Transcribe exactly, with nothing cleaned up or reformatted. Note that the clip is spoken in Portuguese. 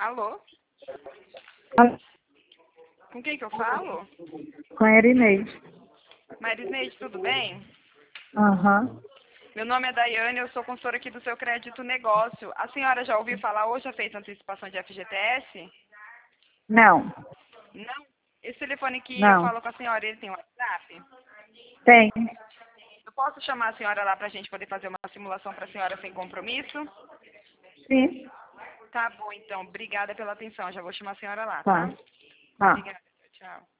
Alô? Alô? Com quem que eu falo? Com a Erineide. Marisneide, tudo bem? Aham. Meu nome é Daiane, eu sou consultora aqui do seu crédito negócio. A senhora já ouviu falar ou já fez antecipação de F G T S? Não, Não. Esse telefone que eu não. falo com a senhora, ele tem WhatsApp? Tem. Eu posso chamar a senhora lá para a gente poder fazer uma simulação para a senhora sem compromisso? Sim. Tá bom, então. Obrigada pela atenção. Já vou chamar a senhora lá, Tá. tá? Tá. Obrigada. Tchau.